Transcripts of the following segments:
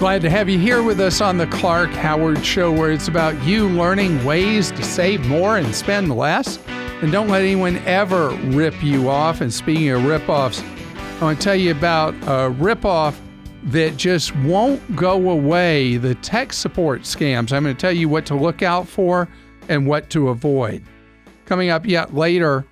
Glad to have you here with us on the Clark Howard Show, where it's about you learning ways to save more and spend less. And don't let anyone ever rip you off. And speaking of rip-offs, I want to tell you about a rip-off that just won't go away, the tech support scams. I'm going to tell you what to look out for and what to avoid. Coming up yet later,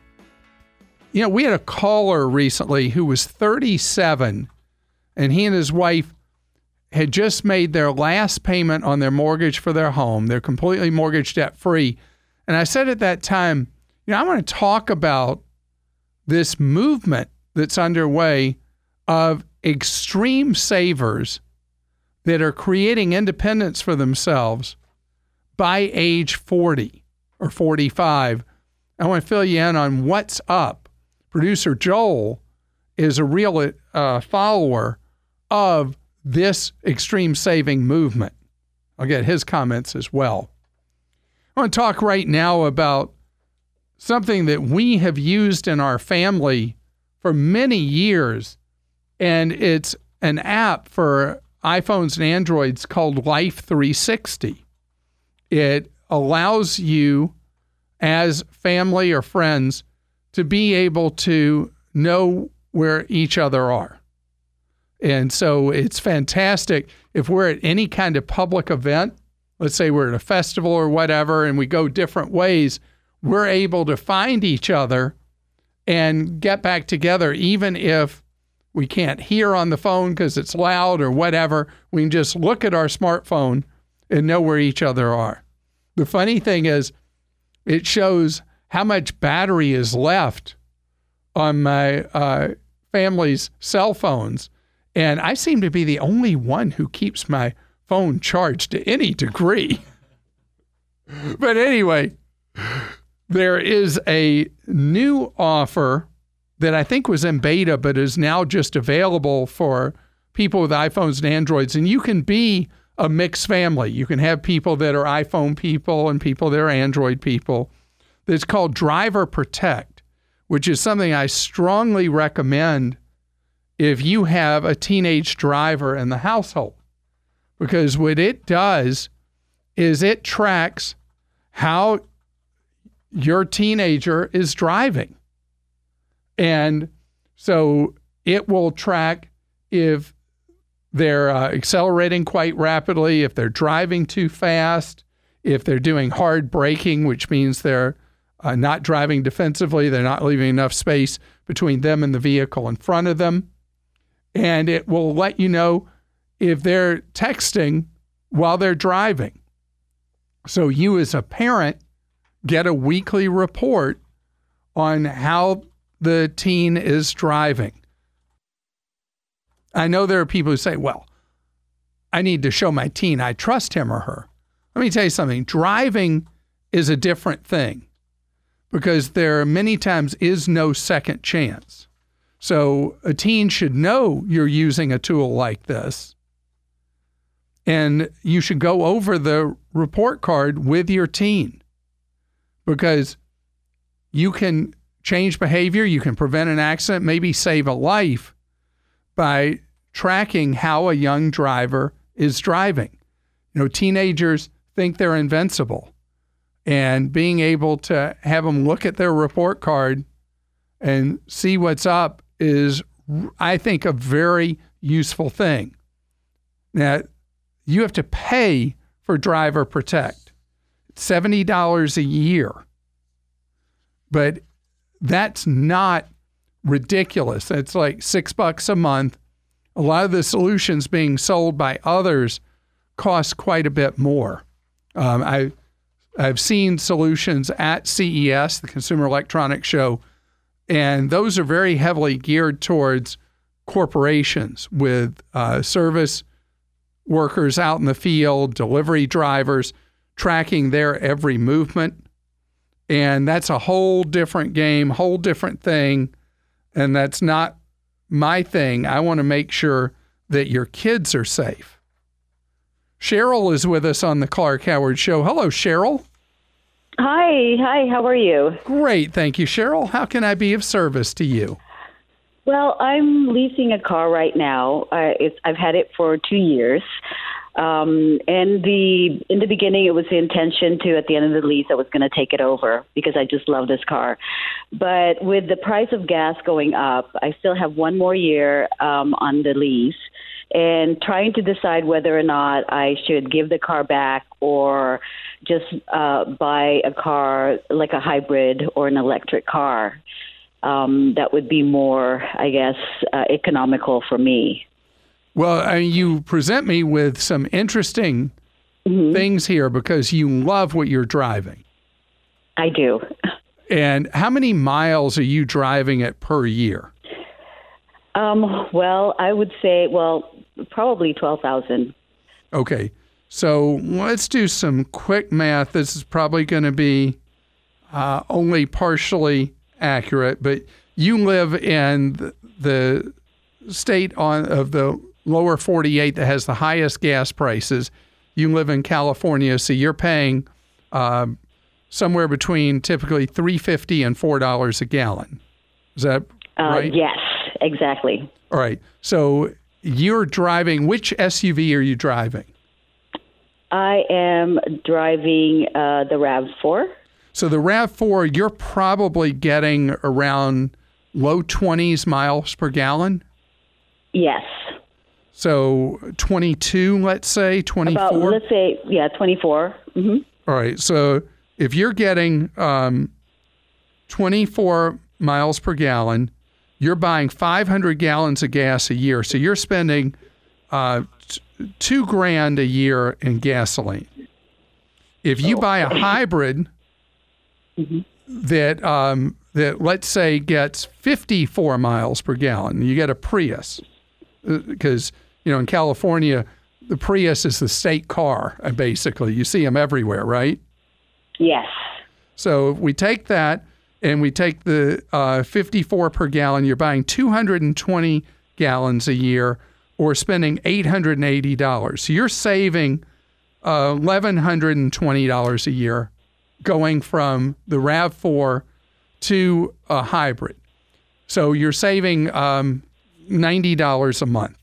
we had a caller recently who was 37, and he and his wife had just made their last payment on their mortgage for their home. They're completely mortgage debt free. And I said at that time, I want to talk about this movement that's underway of extreme savers that are creating independence for themselves by age 40 or 45. I want to fill you in on what's up. Producer Joel is a real follower of this extreme saving movement. I'll get his comments as well. I want to talk right now about something that we have used in our family for many years, and it's an app for iPhones and Androids called Life 360. It allows you as family or friends to be able to know where each other are. And so it's fantastic if we're at any kind of public event, let's say we're at a festival or whatever, and we go different ways, we're able to find each other and get back together, even if we can't hear on the phone because it's loud or whatever. We can just look at our smartphone and know where each other are. The funny thing is, it shows how much battery is left on my family's cell phones. And I seem to be the only one who keeps my phone charged to any degree. But anyway, there is a new offer that I think was in beta, but is now just available for people with iPhones and Androids. And you can be a mixed family. You can have people that are iPhone people and people that are Android people. It's called Driver Protect, which is something I strongly recommend if you have a teenage driver in the household. Because what it does is it tracks how your teenager is driving. And so it will track if they're accelerating quite rapidly, if they're driving too fast, if they're doing hard braking, which means they're not driving defensively, they're not leaving enough space between them and the vehicle in front of them. And it will let you know if they're texting while they're driving. So you as a parent get a weekly report on how the teen is driving. I know there are people who say, well, I need to show my teen I trust him or her. Let me tell you something. Driving is a different thing because there many times is no second chance. So a teen should know you're using a tool like this, and you should go over the report card with your teen because you can change behavior, you can prevent an accident, maybe save a life by tracking how a young driver is driving. Teenagers think they're invincible, and being able to have them look at their report card and see what's up is, I think, a very useful thing. Now, you have to pay for Driver Protect. It's $70 a year. But that's not ridiculous. It's like $6 a month. A lot of the solutions being sold by others cost quite a bit more. I've seen solutions at CES, the Consumer Electronics Show, and those are very heavily geared towards corporations with service workers out in the field, delivery drivers, tracking their every movement. And that's a whole different game, whole different thing. And that's not my thing. I want to make sure that your kids are safe. Cheryl is with us on the Clark Howard Show. Hello, Cheryl. Hi, how are you? Great, thank you, Cheryl. How can I be of service to you? Well, I'm leasing a car right now. I've had it for 2 years. In the beginning, it was the intention to, at the end of the lease, I was going to take it over because I just love this car. But with the price of gas going up, I still have 1 more year on the lease, and trying to decide whether or not I should give the car back or just buy a car like a hybrid or an electric car. That would be more, I guess, economical for me. Well, you present me with some interesting things here because you love what you're driving. I do. And how many miles are you driving it per year? Well, I would say, probably 12,000. Okay. So let's do some quick math. This is probably going to be only partially accurate, but you live in the state of the lower 48 that has the highest gas prices. You live in California, so you're paying somewhere between typically $3.50 and $4 a gallon. Is that right? Yes, exactly. All right. So you're driving, which SUV are you driving? I am driving the RAV4. So the RAV4, you're probably getting around low 20s miles per gallon? Yes. So 22, let's say, 24? Let's say, 24. Mm-hmm. All right. So if you're getting 24 miles per gallon, you're buying 500 gallons of gas a year. So you're spending $2,000 a year in gasoline. If you buy a hybrid that let's say gets 54 miles per gallon, you get a Prius, because in California the Prius is the state car. Basically, you see them everywhere, right? Yes. So if we take that and we take the 54 per gallon, you're buying 220 gallons a year, or spending $880. So you're saving $1,120 a year going from the RAV4 to a hybrid. So you're saving $90 a month.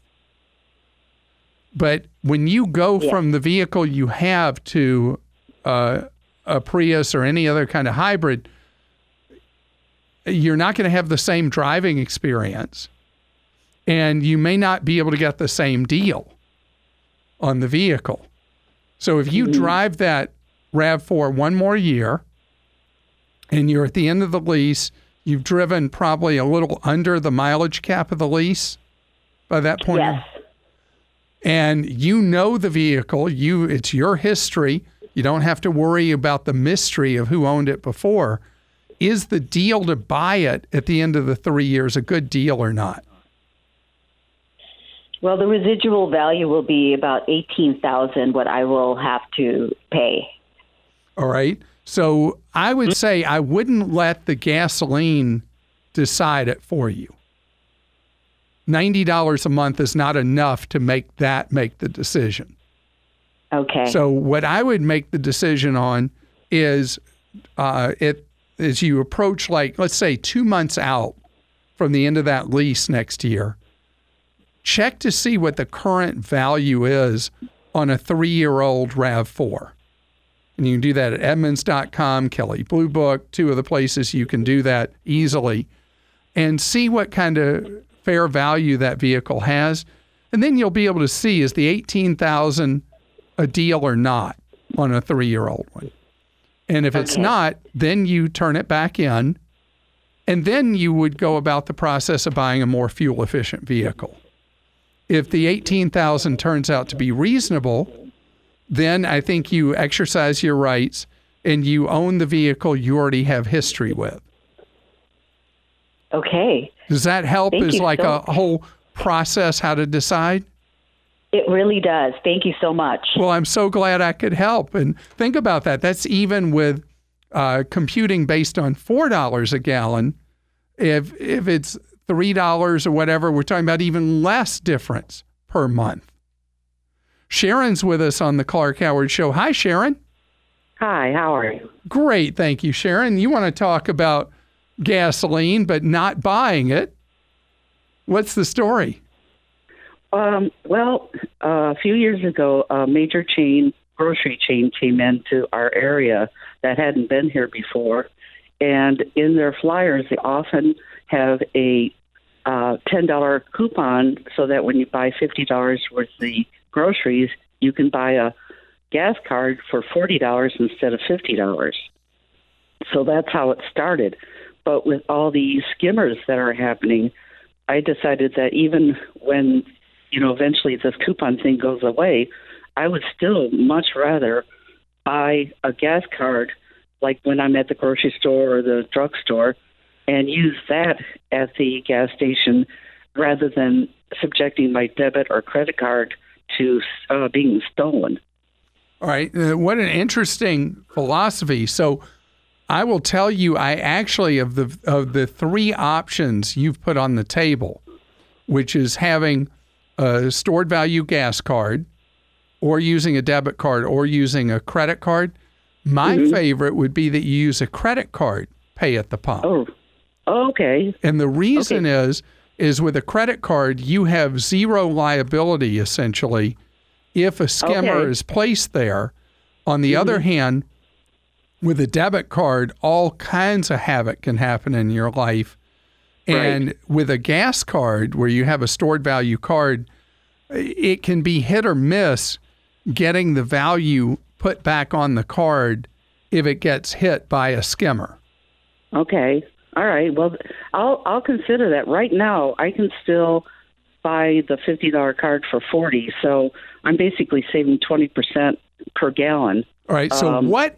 But when you go from the vehicle you have to a Prius or any other kind of hybrid, you're not going to have the same driving experience. And you may not be able to get the same deal on the vehicle. So if you drive that RAV4 one more year and you're at the end of the lease, you've driven probably a little under the mileage cap of the lease by that point. Yes. And you know the vehicle, it's your history. You don't have to worry about the mystery of who owned it before. Is the deal to buy it at the end of the 3 years a good deal or not? Well, the residual value will be about $18,000, what I will have to pay. All right. So I would say I wouldn't let the gasoline decide it for you. $90 a month is not enough to make the decision. Okay. So what I would make the decision on is as you approach, let's say 2 months out from the end of that lease next year, check to see what the current value is on a 3-year-old RAV4. And you can do that at Edmunds.com, Kelley Blue Book, 2 of the places you can do that easily, and see what kind of fair value that vehicle has. And then you'll be able to see, is the $18,000 a deal or not on a 3-year-old one? And if it's not, then you turn it back in, and then you would go about the process of buying a more fuel-efficient vehicle. If the $18,000 turns out to be reasonable, then I think you exercise your rights and you own the vehicle you already have history with. Okay. Does that help Thank as you like so a whole process how to decide? It really does. Thank you so much. Well, I'm so glad I could help. And think about that. That's even with computing based on $4 a gallon. If it's $3 or whatever, we're talking about even less difference per month. Sharon's with us on the Clark Howard Show. Hi, Sharon. Hi, how are you? Great. Thank you, Sharon. You want to talk about gasoline, but not buying it. What's the story? Well, a few years ago, a major grocery chain came into our area that hadn't been here before. And in their flyers, they often have a $10 coupon so that when you buy $50 worth of the groceries, you can buy a gas card for $40 instead of $50. So that's how it started. But with all the skimmers that are happening, I decided that even when, eventually this coupon thing goes away, I would still much rather buy a gas card, like when I'm at the grocery store or the drugstore, and use that at the gas station rather than subjecting my debit or credit card to being stolen. All right. What an interesting philosophy. So I will tell you, I actually, of the three options you've put on the table, which is having a stored value gas card or using a debit card or using a credit card, my favorite would be that you use a credit card, pay at the pump. Oh, okay. And the reason is with a credit card, you have zero liability, essentially, if a skimmer is placed there. On the other hand, with a debit card, all kinds of havoc can happen in your life. And with a gas card, where you have a stored value card, it can be hit or miss getting the value put back on the card if it gets hit by a skimmer. Okay. All right. Well, I'll consider that. Right now, I can still buy the $50 card for $40, so I'm basically saving 20% per gallon. All right. So what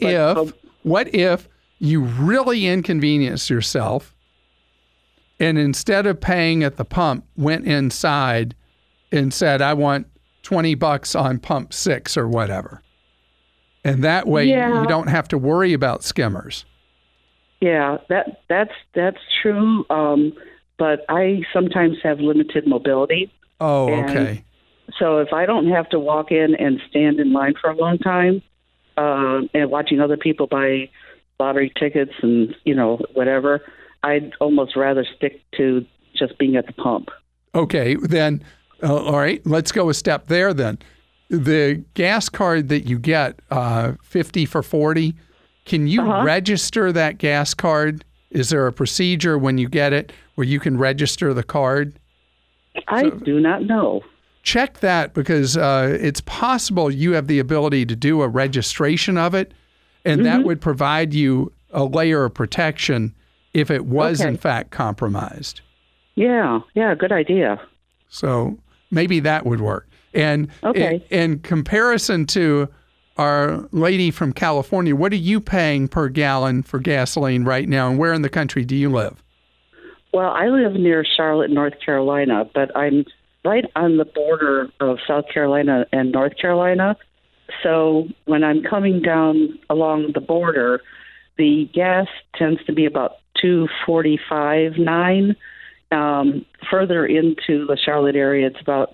if you really inconvenience yourself, and instead of paying at the pump, went inside and said, I want $20 on pump 6 or whatever? And that way you don't have to worry about skimmers. Yeah, that's true. But I sometimes have limited mobility. Oh, okay. So if I don't have to walk in and stand in line for a long time, and watching other people buy lottery tickets and, whatever, I'd almost rather stick to just being at the pump. Okay, then, all right, let's go a step there then. The gas card that you get, 50 for 40, can you register that gas card? Is there a procedure when you get it where you can register the card? I do not know. Check that, because it's possible you have the ability to do a registration of it, and that would provide you a layer of protection if it was in fact compromised. Yeah, good idea. So maybe that would work. And in comparison to our lady from California, what are you paying per gallon for gasoline right now, and where in the country do you live? Well, I live near Charlotte, North Carolina, but I'm right on the border of South Carolina and North Carolina. So when I'm coming down along the border, the gas tends to be about $2.45.9. Further into the Charlotte area, it's about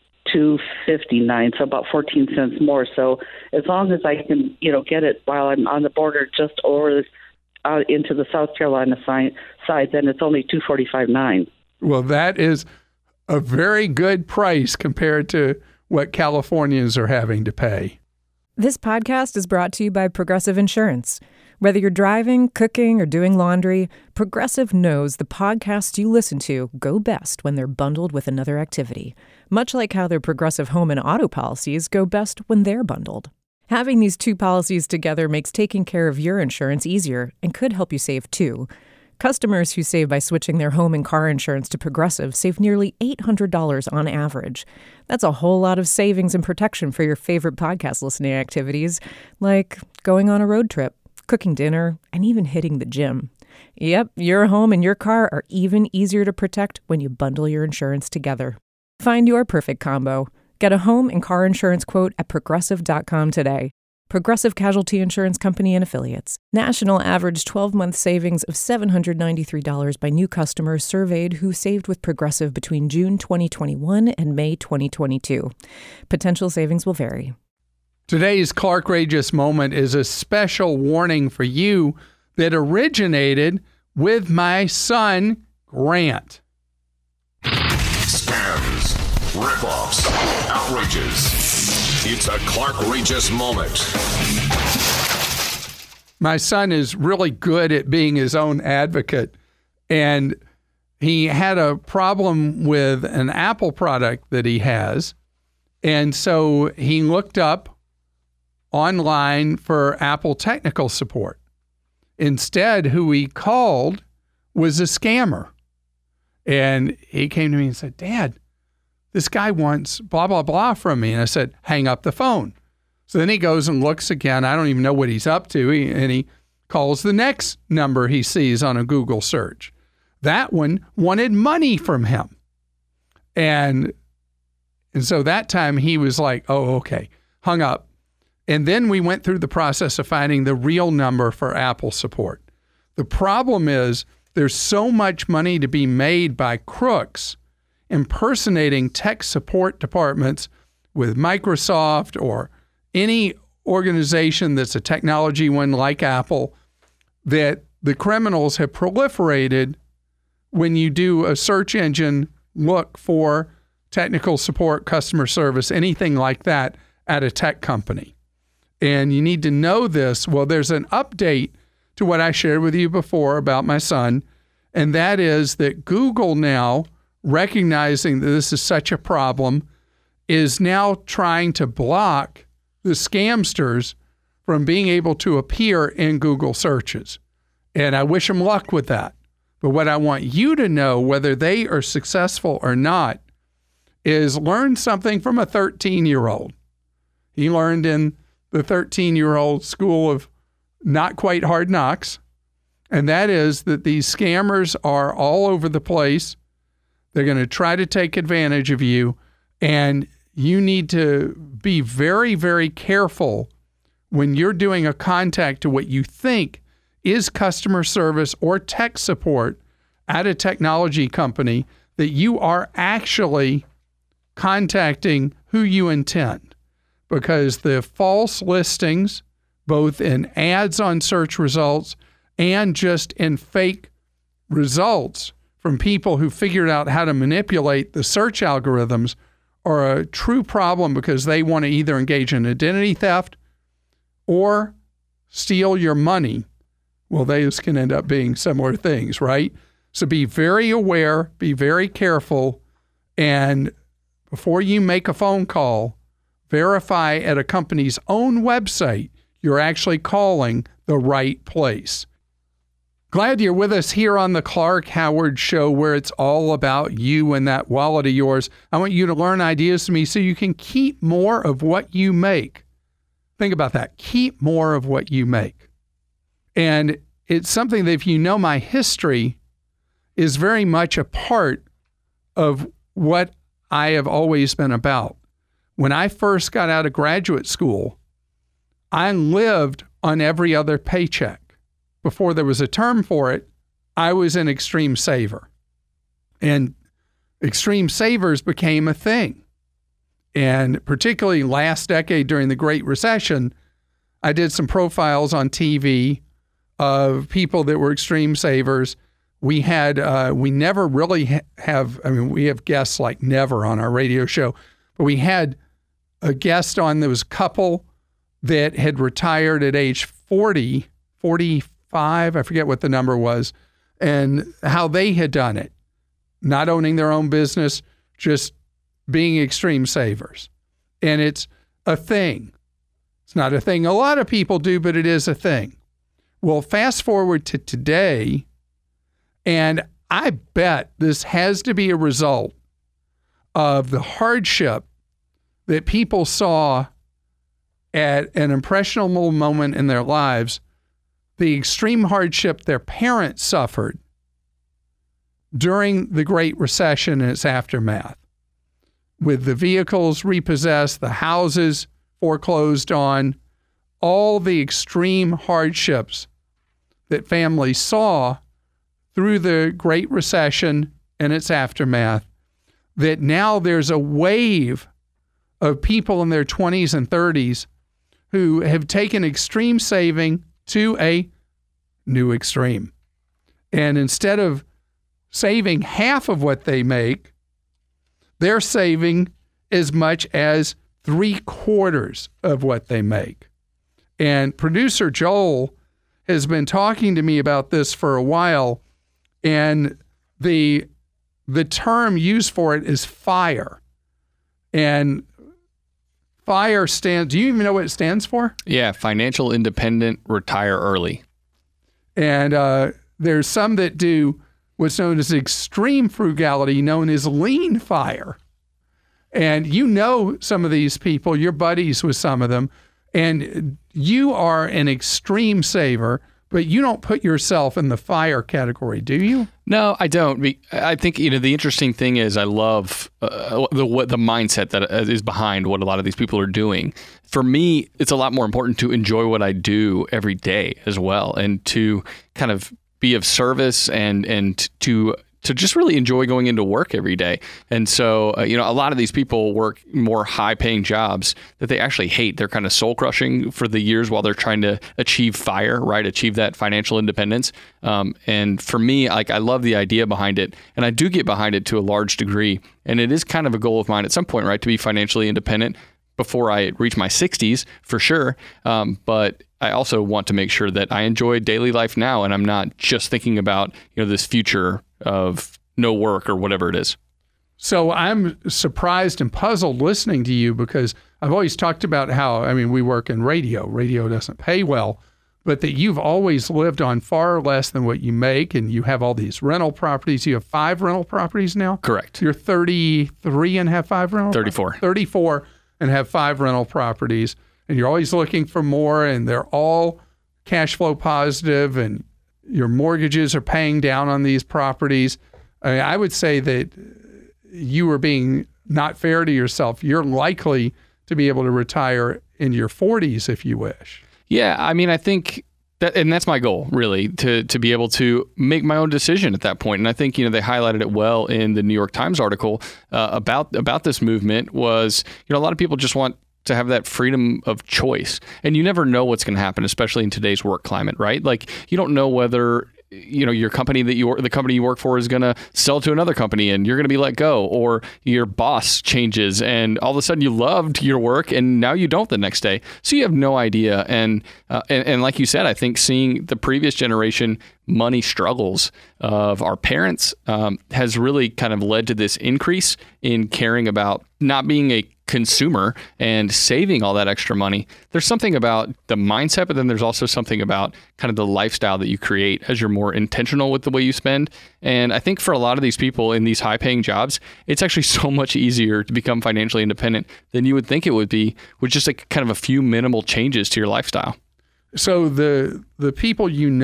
$2.59, so about 14 cents more. So as long as I can, get it while I'm on the border just over into the South Carolina side, then it's only $2.45.9. Well, that is a very good price compared to what Californians are having to pay. This podcast is brought to you by Progressive Insurance. Whether you're driving, cooking, or doing laundry, Progressive knows the podcasts you listen to go best when they're bundled with another activity, much like how their Progressive home and auto policies go best when they're bundled. Having these two policies together makes taking care of your insurance easier and could help you save too. Customers who save by switching their home and car insurance to Progressive save nearly $800 on average. That's a whole lot of savings and protection for your favorite podcast listening activities, like going on a road trip, cooking dinner, and even hitting the gym. Yep, your home and your car are even easier to protect when you bundle your insurance together. Find your perfect combo. Get a home and car insurance quote at Progressive.com today. Progressive Casualty Insurance Company and Affiliates. National average 12-month savings of $793 by new customers surveyed who saved with Progressive between June 2021 and May 2022. Potential savings will vary. Today's Clarkrageous moment is a special warning for you that originated with my son, Grant. hoaxes, rip-offs, outrages. It's a Clark-rageous moment. My son is really good at being his own advocate, and he had a problem with an Apple product that he has, and so he looked up online for Apple technical support. Instead, who he called was a scammer. And he came to me and said, "Dad, this guy wants blah, blah, blah from me." And I said, "Hang up the phone." So then he goes and looks again. I don't even know what he's up to. And he calls the next number he sees on a Google search. That one wanted money from him. And so that time he was like, "Oh, okay," hung up. And then we went through the process of finding the real number for Apple support. The problem is there's so much money to be made by crooks impersonating tech support departments with Microsoft or any organization that's a technology one like Apple, that the criminals have proliferated when you do a search engine look for technical support, customer service, anything like that at a tech company. And you need to know this. Well, there's an update to what I shared with you before about my son, and that is that Google now, recognizing that this is such a problem, is now trying to block the scamsters from being able to appear in Google searches. And I wish them luck with that. But what I want you to know, whether they are successful or not, is learn something from a 13-year-old. He learned in the 13-year-old school of not quite hard knocks, and that is that these scammers are all over the place. They're going to try to take advantage of you, and you need to be very, very careful when you're doing a contact to what you think is customer service or tech support at a technology company, that you are actually contacting who you intend. Because the false listings, both in ads on search results and just in fake results from people who figured out how to manipulate the search algorithms, are a true problem, because they want to either engage in identity theft or steal your money. Well, those can end up being similar things, right? So be very aware, be very careful, and before you make a phone call, verify at a company's own website you're actually calling the right place. Glad you're with us here on the Clark Howard Show, where it's all about you and that wallet of yours. I want you to learn ideas from me so you can keep more of what you make. Think about that. Keep more of what you make. And it's something that, if you know my history, is very much a part of what I have always been about. When I first got out of graduate school, I lived on every other paycheck. Before there was a term for it, I was an extreme saver. And extreme savers became a thing. And particularly last decade during the Great Recession, I did some profiles on TV of people that were extreme savers. We never really we have guests like never on our radio show, but we had a guest on that was a couple that had retired at age 40, 45, I forget what the number was, and how they had done it. Not owning their own business, just being extreme savers. And it's a thing. It's not a thing a lot of people do, but it is a thing. Well, fast forward to today, and I bet this has to be a result of the hardship that people saw at an impressionable moment in their lives, the extreme hardship their parents suffered during the Great Recession and its aftermath, with the vehicles repossessed, the houses foreclosed on, all the extreme hardships that families saw through the Great Recession and its aftermath, that now there's a wave of people in their 20s and 30s who have taken extreme saving to a new extreme. And instead of saving half of what they make, they're saving as much as 3/4 of what they make. And producer Joel has been talking to me about this for a while, and the term used for it is FIRE. And FIRE stands, do you even know what it stands for? Yeah, financial independent, retire early. And there's some that do what's known as extreme frugality, known as lean FIRE. And you know some of these people, you're buddies with some of them, and you are an extreme saver, but you don't put yourself in the FIRE category, do you? No, I don't. I think the interesting thing is I love the mindset that is behind what a lot of these people are doing. For me, it's a lot more important to enjoy what I do every day as well, and to kind of be of service and to just really enjoy going into work every day. And so, a lot of these people work more high-paying jobs that they actually hate. They're kind of soul-crushing for the years while they're trying to achieve FIRE, right? Achieve that financial independence. And for me, I love the idea behind it, and I do get behind it to a large degree. And it is kind of a goal of mine at some point, right, to be financially independent before I reach my 60s, for sure. But I also want to make sure that I enjoy daily life now, and I'm not just thinking about, this future of no work or whatever it is. So I'm surprised and puzzled listening to you, because I've always talked about how, we work in radio. Radio doesn't pay well, but that you've always lived on far less than what you make, and you have all these rental properties. You have 5 rental properties now? Correct. You're 33 and have 5 rental 34. 34 and have 5 rental properties, and you're always looking for more, and they're all cash flow positive, and your mortgages are paying down on these properties. I would say that you are being not fair to yourself. You're likely to be able to retire in your 40s if you wish. Yeah, I think that, and that's my goal, really, to be able to make my own decision at that point. And I think, they highlighted it well in the New York Times article about this movement was, a lot of people just want to have that freedom of choice. And you never know what's going to happen, especially in today's work climate, right? Like, you don't know whether, your company the company you work for is going to sell to another company and you're going to be let go, or your boss changes and all of a sudden you loved your work and now you don't the next day. So you have no idea. And like you said, I think seeing the previous generation money struggles of our parents has really kind of led to this increase in caring about not being a consumer and saving all that extra money. There's something about the mindset, but then there's also something about kind of the lifestyle that you create as you're more intentional with the way you spend. And I think for a lot of these people in these high-paying jobs, it's actually so much easier to become financially independent than you would think it would be with just kind of a few minimal changes to your lifestyle. So the people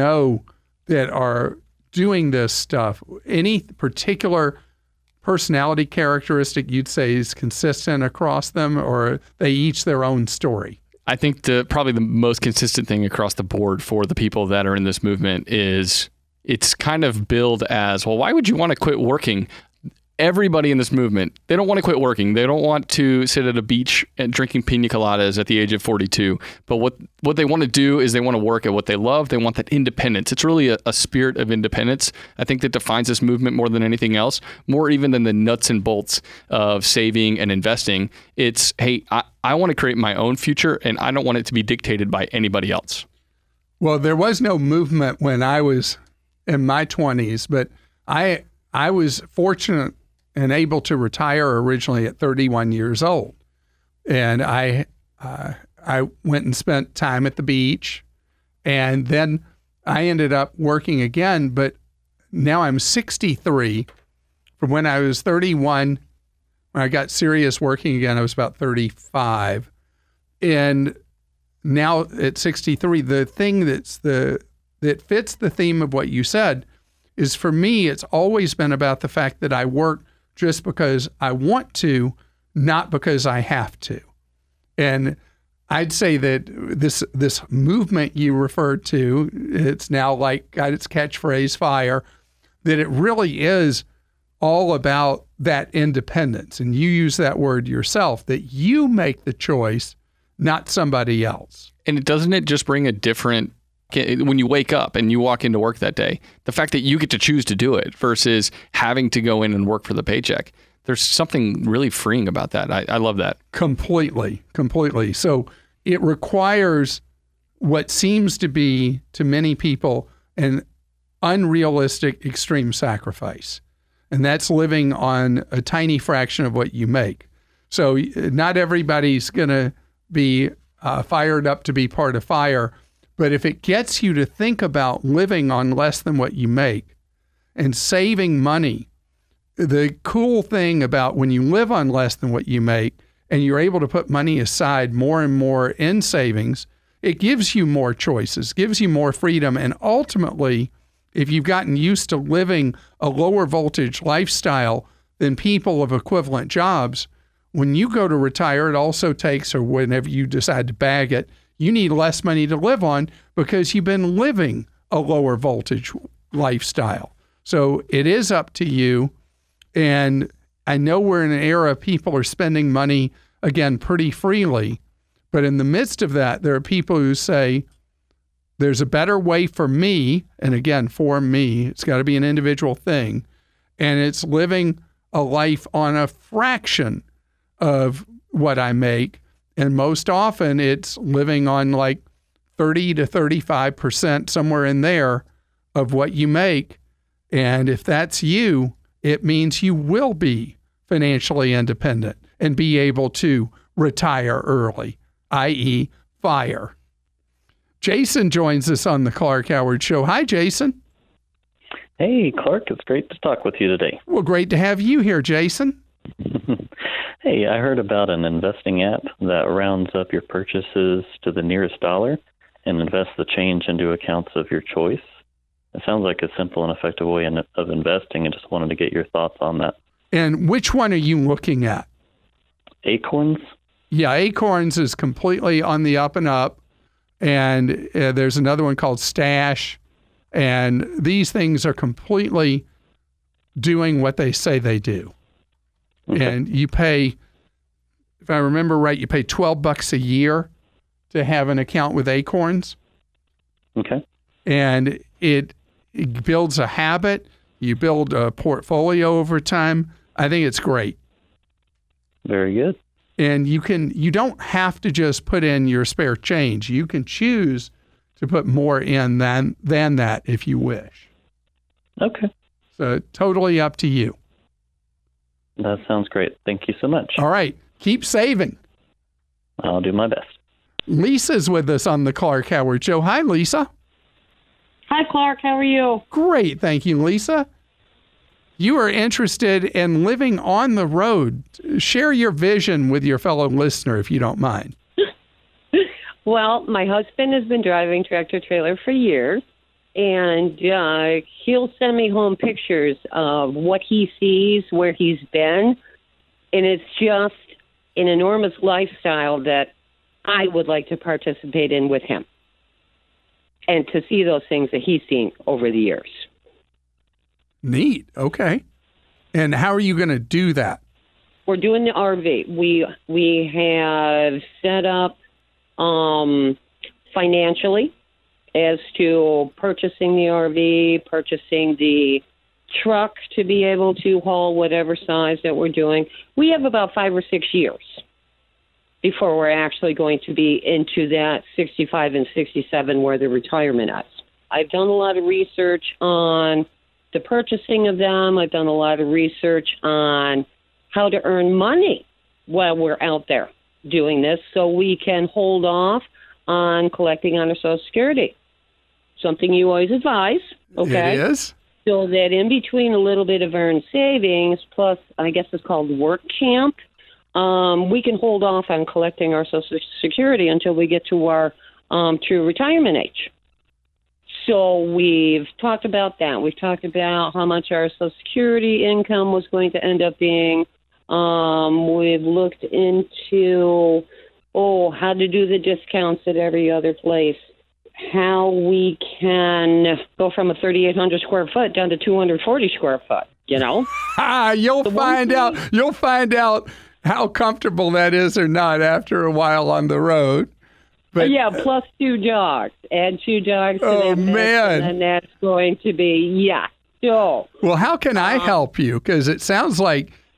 that are doing this stuff, any particular personality characteristic you'd say is consistent across them, or they each their own story? I think probably the most consistent thing across the board for the people that are in this movement is it's kind of billed as, well, why would you want to quit working? Everybody in this movement, they don't want to quit working. They don't want to sit at a beach and drinking pina coladas at the age of 42. But what they want to do is they want to work at what they love. They want that independence. It's really a spirit of independence, I think, that defines this movement more than anything else, more even than the nuts and bolts of saving and investing. It's, hey, I want to create my own future, and I don't want it to be dictated by anybody else. Well, there was no movement when I was in my 20s, but I was fortunate and able to retire originally at 31 years old. And I went and spent time at the beach, and then I ended up working again, but now I'm 63. From when I was 31, when I got serious working again, I was about 35. And now at 63, the thing that fits the theme of what you said is, for me, it's always been about the fact that I work just because I want to, not because I have to. And I'd say that this movement you referred to, it's now got its catchphrase, FIRE, that it really is all about that independence. And you use that word yourself, that you make the choice, not somebody else. And doesn't it just bring a different, when you wake up and you walk into work that day, the fact that you get to choose to do it versus having to go in and work for the paycheck, there's something really freeing about that. I love that. Completely. So it requires what seems to be, to many people, an unrealistic extreme sacrifice. And that's living on a tiny fraction of what you make. So not everybody's going to be fired up to be part of FIRE, but if it gets you to think about living on less than what you make and saving money, the cool thing about when you live on less than what you make and you're able to put money aside more and more in savings, it gives you more choices, gives you more freedom. And ultimately, if you've gotten used to living a lower voltage lifestyle than people of equivalent jobs, when you go to retire, it also takes, or whenever you decide to bag it, you need less money to live on because you've been living a lower voltage lifestyle. So it is up to you. And I know we're in an era people are spending money, again, pretty freely. But in the midst of that, there are people who say, there's a better way for me. And again, for me, it's got to be an individual thing. And it's living a life on a fraction of what I make. And most often it's living on like 30 to 35%, somewhere in there, of what you make. And if that's you, it means you will be financially independent and be able to retire early, i.e., FIRE. Jason joins us on the Clark Howard Show. Hi, Jason. Hey, Clark. It's great to talk with you today. Well, great to have you here, Jason. Hey, I heard about an investing app that rounds up your purchases to the nearest dollar and invests the change into accounts of your choice. It sounds like a simple and effective way of investing. I just wanted to get your thoughts on that. And which one are you looking at? Acorns? Yeah, Acorns is completely on the up and up. And there's another one called Stash. And these things are completely doing what they say they do. Okay. And you pay, if I remember right, you pay $12 a year to have an account with Acorns. Okay. And it builds a habit. You build a portfolio over time. I think it's great. Very good. And you don't have to just put in your spare change. You can choose to put more in than that if you wish. Okay. So totally up to you. That sounds great. Thank you so much. All right. Keep saving. I'll do my best. Lisa's with us on the Clark Howard Show. Hi, Lisa. Hi, Clark. How are you? Great. Thank you, Lisa. You are interested in living on the road. Share your vision with your fellow listener, if you don't mind. Well, my husband has been driving tractor trailer for years, and he'll send me home pictures of what he sees, where he's been, and it's just an enormous lifestyle that I would like to participate in with him and to see those things that he's seen over the years. Neat. Okay. And how are you going to do that? We're doing the RV. We have set up financially as to purchasing the RV, purchasing the truck to be able to haul whatever size that we're doing. We have about 5 or 6 years before we're actually going to be into that 65 and 67 where the retirement is. I've done a lot of research on the purchasing of them. I've done a lot of research on how to earn money while we're out there doing this so we can hold off on collecting on our Social Security. Something you always advise, okay? It is. So that in between a little bit of earned savings, plus I guess it's called work camp, we can hold off on collecting our Social Security until we get to our true retirement age. So we've talked about that. We've talked about how much our Social Security income was going to end up being. We've looked into, how to do the discounts at every other place, how we can go from a 3,800 square foot down to 240 square foot, you know? You'll find out how comfortable that is or not after a while on the road. But, yeah, plus 2 dogs. Add 2 dogs to that mix, man. and then that's going to be, So. Well, how can I help you? Because it sounds like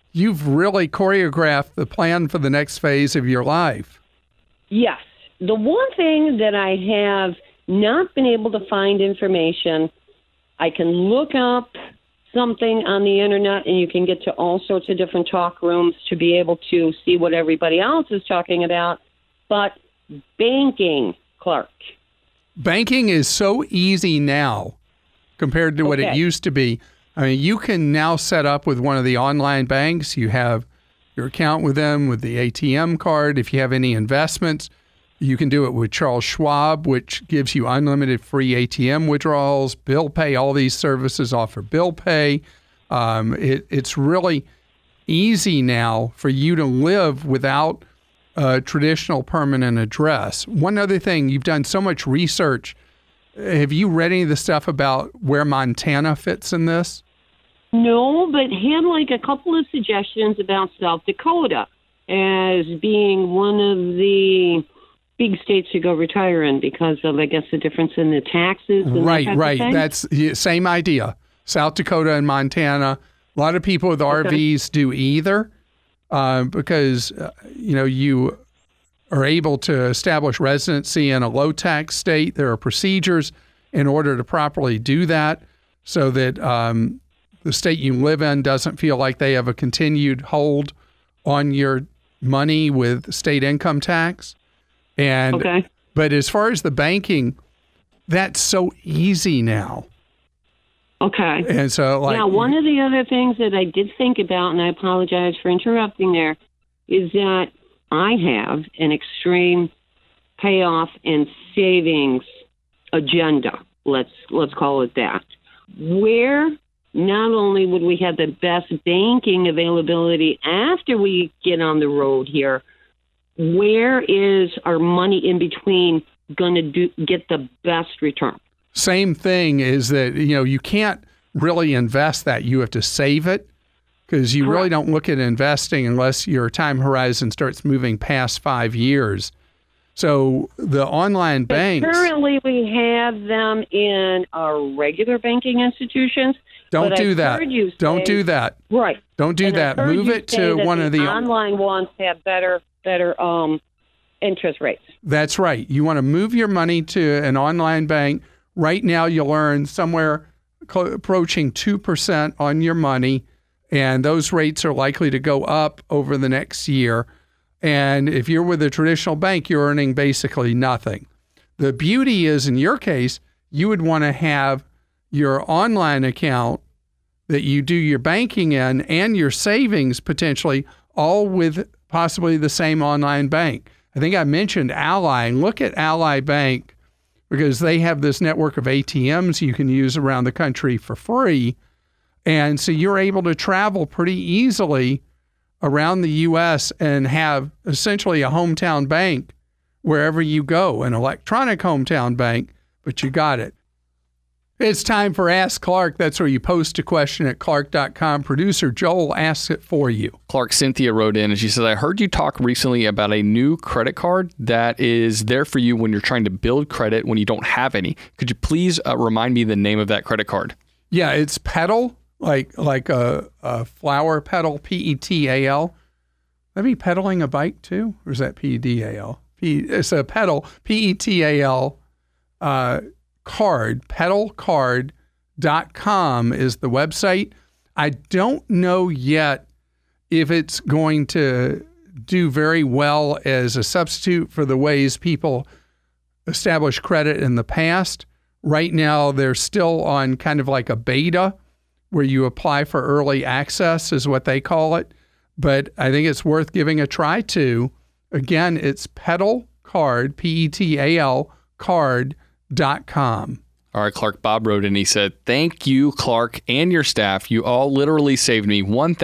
you've really choreographed the plan for the next phase of your life. Yes. The one thing that I have not been able to find information, I can look up something on the internet and you can get to all sorts of different talk rooms to be able to see what everybody else is talking about. But banking, Clark. Banking is so easy now compared to what it used to be. I mean, you can now set up with one of the online banks. You have your account with them with the ATM card. If you have any investments, you can do it with Charles Schwab, which gives you unlimited free ATM withdrawals. Bill Pay, all these services offer Bill Pay. It's really easy now for you to live without a traditional permanent address. One other thing, you've done so much research. Have you read any of the stuff about where Montana fits in this? No, but had like a couple of suggestions about South Dakota as being one of the big states to go retire in because of, I guess, the difference in the taxes. And right. That's the same idea. South Dakota and Montana. A lot of people with RVs do either because, you are able to establish residency in a low-tax state. There are procedures in order to properly do that so that the state you live in doesn't feel like they have a continued hold on your money with state income tax. But as far as the banking, that's so easy now. Okay. And so, now, one of the other things that I did think about, and I apologize for interrupting there, is that I have an extreme payoff and savings agenda. Let's call it that. Where not only would we have the best banking availability after we get on the road here, where is our money in between going to get the best return? Same thing is that, you can't really invest that. You have to save it because you really don't look at investing unless your time horizon starts moving past 5 years. So the online banks... Currently, we have them in our regular banking institutions. Don't do that. Don't do that. Right. Don't do that. Move it to one of the online ones have better interest rates. That's right. You want to move your money to an online bank. Right now, you'll earn somewhere approaching 2% on your money, and those rates are likely to go up over the next year. And if you're with a traditional bank, you're earning basically nothing. The beauty is, in your case, you would want to have your online account that you do your banking in and your savings potentially all with possibly the same online bank. I think I mentioned Ally. Look at Ally Bank because they have this network of ATMs you can use around the country for free. And so you're able to travel pretty easily around the U.S. and have essentially a hometown bank wherever you go, an electronic hometown bank, but you got it. It's time for Ask Clark. That's where you post a question at clark.com. Producer Joel asks it for you. Clark, Cynthia wrote in and she says, I heard you talk recently about a new credit card that is there for you when you're trying to build credit when you don't have any. Could you please remind me the name of that credit card? Yeah, it's Petal, like a flower petal, P-E-T-A-L. That be pedaling a bike too? Or is that P-E-D-A-L? It's a Petal, P-E-T-A-L, card. Petalcard.com is the website. I don't know yet if it's going to do very well as a substitute for the ways people establish credit in the past. Right now, they're still on kind of like a beta where you apply for early access is what they call it. But I think it's worth giving a try to. Again, it's Petalcard, P-E-T-A-L, card.com. All right, Clark, Bob wrote in. He said, thank you, Clark, and your staff. You all literally saved me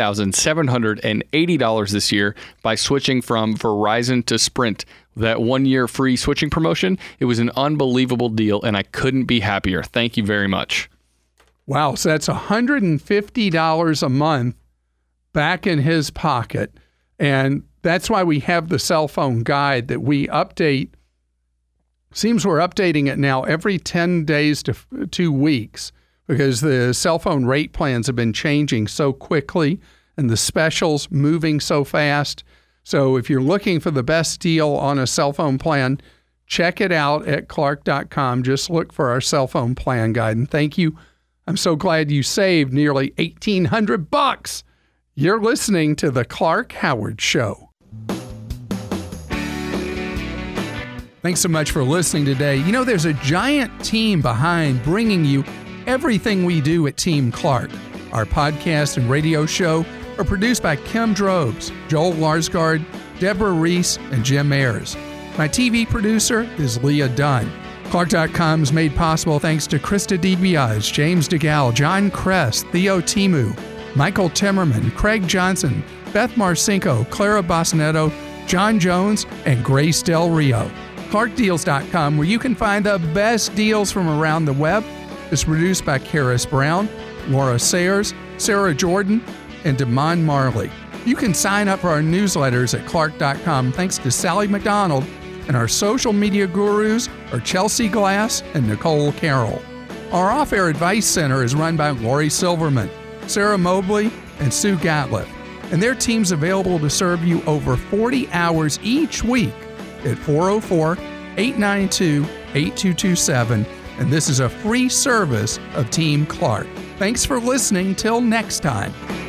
$1,780 this year by switching from Verizon to Sprint. That 1 year free switching promotion, it was an unbelievable deal, and I couldn't be happier. Thank you very much. Wow, so that's $150 a month back in his pocket. And that's why we have the cell phone guide that we update. Seems we're updating it now every 10 days to 2 weeks because the cell phone rate plans have been changing so quickly. and the specials moving so fast. So if you're looking for the best deal on a cell phone plan, check it out at Clark.com. Just look for our cell phone plan guide. And thank you. I'm so glad you saved nearly $1,800. You're listening to The Clark Howard Show. Thanks so much for listening today. You know, there's a giant team behind bringing you everything we do at Team Clark. Our podcast and radio show are produced by Kim Drobes, Joel Larsgaard, Deborah Reese, and Jim Ayers. My TV producer is Leah Dunn. Clark.com is made possible thanks to Krista DiBiase, James DeGal, John Kress, Theo Timu, Michael Timmerman, Craig Johnson, Beth Marcinko, Clara Bosnetto, John Jones, and Grace Del Rio. ClarkDeals.com, where you can find the best deals from around the web, is produced by Karis Brown, Laura Sayers, Sarah Jordan, and Damon Marley. You can sign up for our newsletters at Clark.com thanks to Sally McDonald, and our social media gurus are Chelsea Glass and Nicole Carroll. Our off-air advice center is run by Lori Silverman, Sarah Mobley, and Sue Gatliff, and their team's available to serve you over 40 hours each week at 404-892-8227, and this is a free service of Team Clark. Thanks for listening. Till next time.